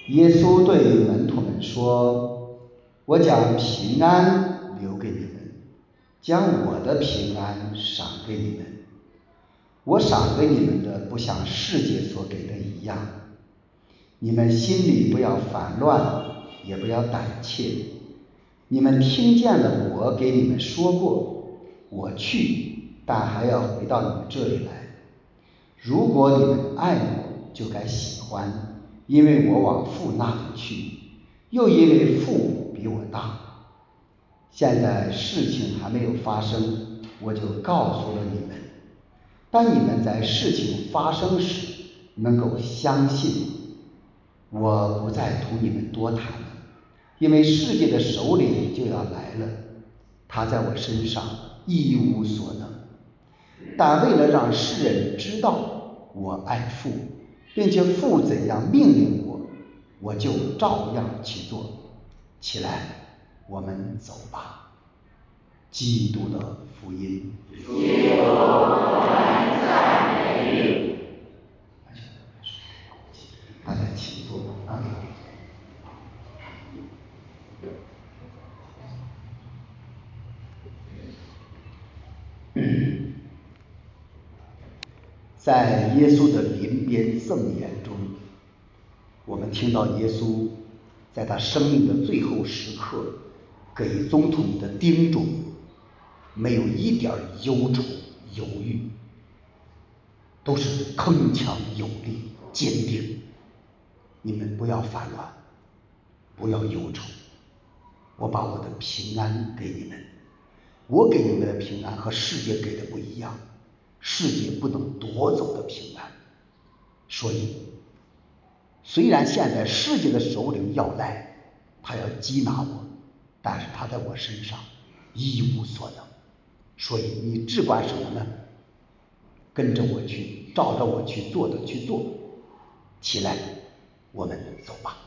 耶稣对门徒们说：我将平安留给你们，将我的平安赏给你们。我赏给你们的不像世界所给的一样，你们心里不要烦乱，也不要胆怯。你们听见了我给你们说过，我去，但还要回到你们这里来。如果你们爱我，就该喜欢，因为我往父那里去，又因为父比我大。现在事情还没有发生，我就告诉了你们。当你们在事情发生时能够相信。我不再同你们多谈了，因为世界的首领就要来了，他在我身上一无所能。但为了让世人知道我爱父，并且父怎样命令我，我就照样去做。起来，我们走吧。基督的福音。 基督，我们赞美你。 大家请坐啊。在耶稣的临别赠言中，我们听到耶稣在他生命的最后时刻给宗徒们的叮嘱，没有一点忧愁犹豫，都是铿锵有力坚定。你们不要烦乱，不要忧愁，我把我的平安给你们。我给你们的平安和世界给的不一样，世界不能夺走的平安。所以虽然现在世界的首领要来，他要缉拿我，但是他在我身上一无所能。所以你只管什么呢？跟着我去，照着我去做的去做。起来，我们走吧。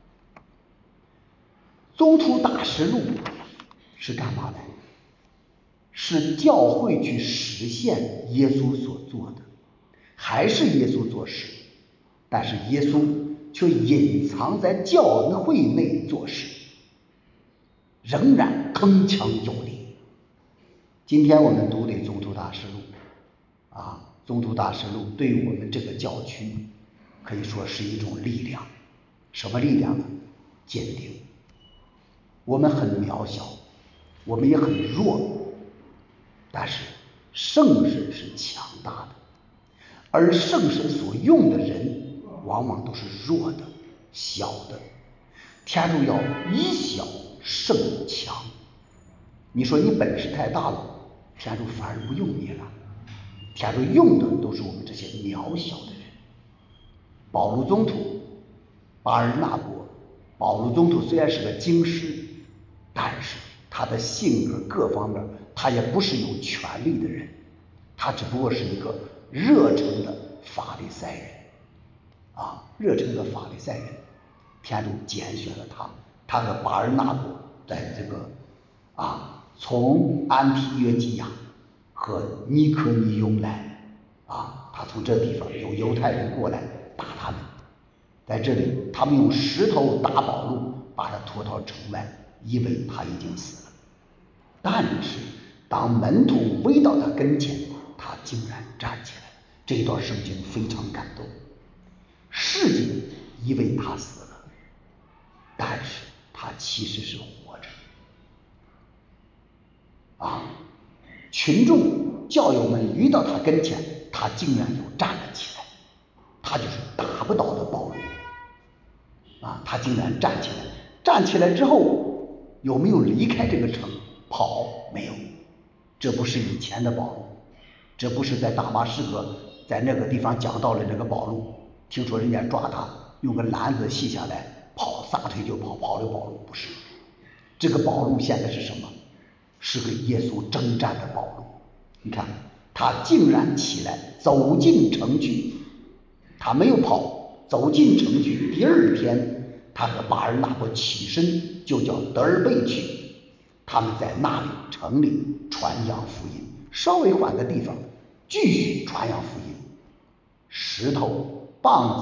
宗徒大实录是干嘛的？是教会去实现耶稣所做的，还是耶稣做事，但是耶稣却隐藏在教会内做事，仍然铿锵有力。今天我们读的宗徒大实录宗徒大实录对于我们这个教区可以说是一种力量。什么力量呢？坚定。我们很渺小，我们也很弱，但是圣神是强大的，而圣神所用的人往往都是弱的、小的。天主要以小胜强。你说你本事太大了，天主反而不用你了。天主用的都是我们这些渺小的人。保禄宗徒、巴尔纳伯，保禄宗徒虽然是个经师，但是他的性格各方面，他也不是有权力的人，他只不过是一个热诚的法利赛人热诚的法利赛人。天主拣选了他，他和巴尔纳伯在这个从安提约基亚和尼科尼雍来他从这地方有犹太人过来打他们，在这里他们用石头打保禄，把他拖到城外，以为他已经死了。但是当门徒围到他跟前，他竟然站起来。这一段圣经非常感动。世界以为他死了，但是他其实是活着群众教友们围到他跟前，他竟然又站了起来。他就是打不倒的保禄他竟然站起来。站起来之后有没有离开这个城跑？没有。这不是以前的保禄，这不是在大马士革在那个地方讲道的那个保禄，听说人家抓他用个篮子系下来跑，撒腿就跑，跑的保禄。不是，这个保禄现在是什么？是和耶稣征战的保禄。你看他竟然起来走进城去，他没有跑，走进城去。第二天他和巴尔纳伯起身就叫德尔贝去，他们在那里城里传扬福音。稍微换个地方继续传扬福音，石头、棒子、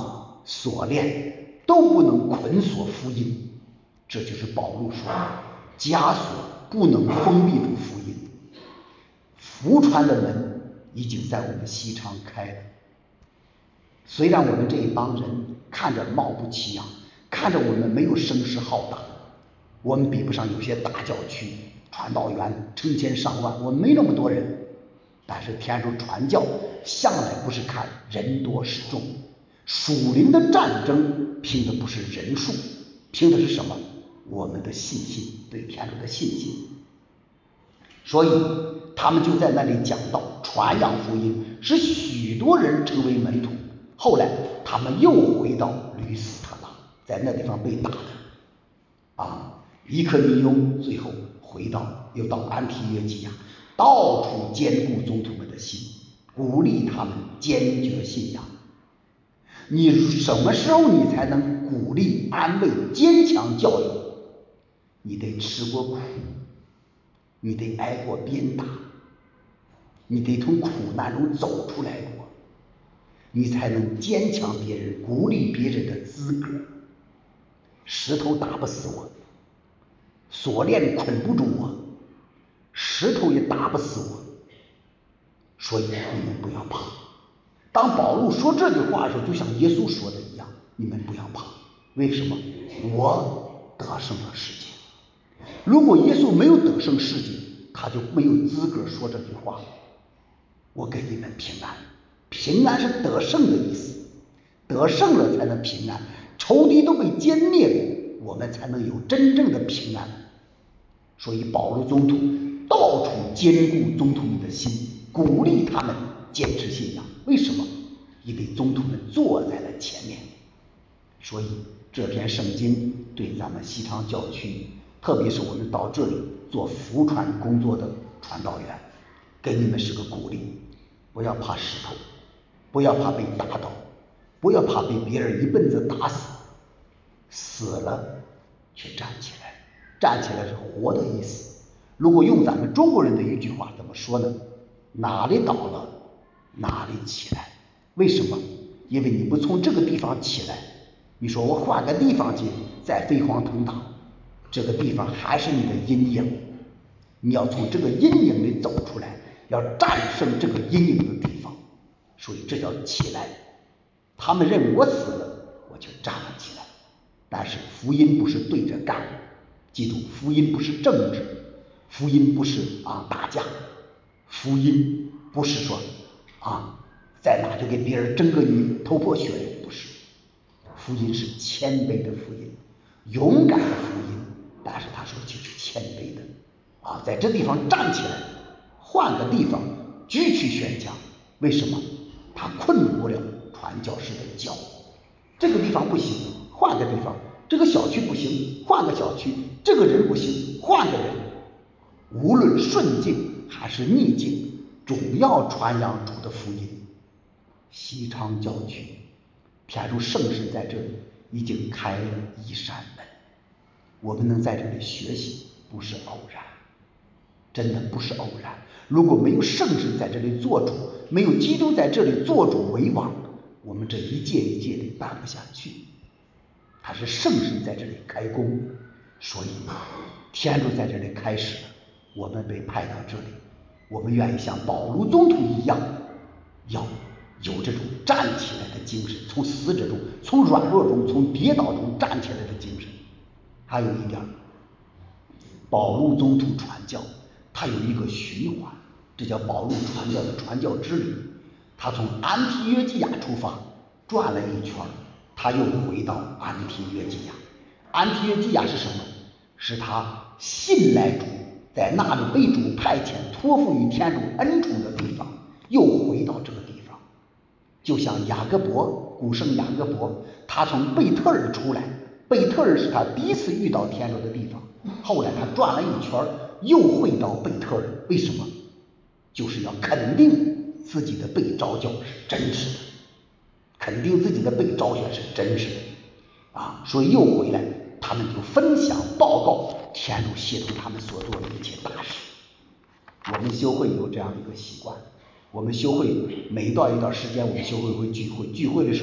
锁链都不能捆锁福音。这就是保罗说的，枷锁不能封闭住福音。福传的门已经在我们西昌开了。虽然我们这一帮人看着貌不起眼，看着我们没有声势浩大，我们比不上有些大教区传道员成千上万，我们没那么多人。但是天主传教向来不是看人多势众，属灵的战争拼的不是人数，拼的是什么？我们的信心，对天主的信心。所以他们就在那里讲道，传扬福音，使许多人成为门徒。后来他们又回到吕斯特拉，在那地方被打的伊科尼雍，最后又到安提约基亚，到处坚固宗徒们的心，鼓励他们坚决信仰。你什么时候你才能鼓励、安慰、坚强教育？你得吃过苦，你得挨过鞭打，你得从苦难中走出来过，你才能坚强别人、鼓励别人的资格。石头打不死我，锁链捆不住我，石头也打不死我，所以你们不要怕。当保禄说这句话的时候，就像耶稣说的一样，你们不要怕。为什么？我得胜了世界。如果耶稣没有得胜世界，他就没有资格说这句话。我给你们平安，平安是得胜的意思，得胜了才能平安，仇敌都被歼灭了，我们才能有真正的平安。所以保禄宗徒到处坚固宗徒们的心，鼓励他们坚持信仰。为什么？因为宗徒们坐在了前面。所以这篇圣经对咱们西昌教区，特别是我们到这里做福传工作的传道员，给你们是个鼓励。不要怕石头，不要怕被打倒，不要怕被别人一棍子打死，死了却站起来。站起来是活的意思。如果用咱们中国人的一句话怎么说呢？哪里倒了哪里起来。为什么？因为你不从这个地方起来，你说我换个地方去再飞黄腾达，这个地方还是你的阴影。你要从这个阴影里走出来，要战胜这个阴影的地方。所以这叫起来。他们认为我死了，我就站了起来。但是福音不是对着干，记住，福音不是政治，福音不是打架，福音不是说在哪就给别人争个你头破血流，不是。福音是谦卑的福音，勇敢的福音。但是他说就是谦卑的在这地方站起来，换个地方继续宣讲。为什么？他困不了传教士的脚。这个地方不行，换个地方；这个小区不行，换个小区；这个人不行，换个人。无论顺境还是逆境，总要传扬主的福音。西昌教区天主圣神在这里已经开了一扇门，我们能在这里学习不是偶然，真的不是偶然。如果没有圣神在这里做主，没有基督在这里做主为王，我们这一届一届的办不下去。他是圣神在这里开工，所以天主在这里开始了，我们被派到这里，我们愿意像保禄宗徒一样，要有这种站起来的精神，从死者中，从软弱中，从跌倒中站起来的精神。还有一点，保禄宗徒传教他有一个循环，这叫保禄传教的传教之旅。他从安提约基亚出发，转了一圈，他又回到安提约基亚。安提约基亚是什么？是他信赖主，在那里被主派遣托付于天主恩宠的地方，又回到这个地方。就像雅各伯，古圣雅各伯，他从贝特尔出来，贝特尔是他第一次遇到天主的地方，后来他转了一圈又回到贝特尔。为什么？就是要肯定自己的被召教是真实的，肯定自己的被召选是真实的所以又回来，他们就分享报告天主协助他们所做的一切大事。我们修会有这样一个习惯，我们修会每到一段时间，我们修会会聚会，聚会的时候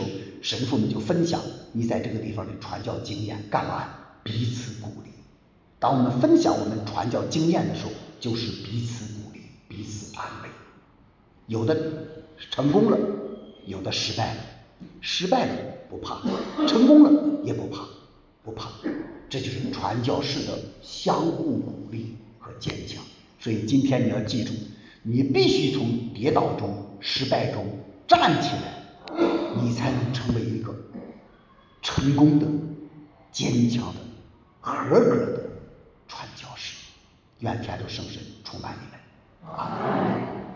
神父们就分享你在这个地方的传教经验，干嘛？彼此鼓励。当我们分享我们传教经验的时候，就是彼此鼓励，彼此安慰。有的成功了，有的失败了，失败了不怕，成功了也不怕，这就是传教士的相互鼓励和坚强。所以今天你要记住，你必须从跌倒中、失败中站起来，你才能成为一个成功的、坚强的、合格的传教士。愿天主圣神充满你们。阿门。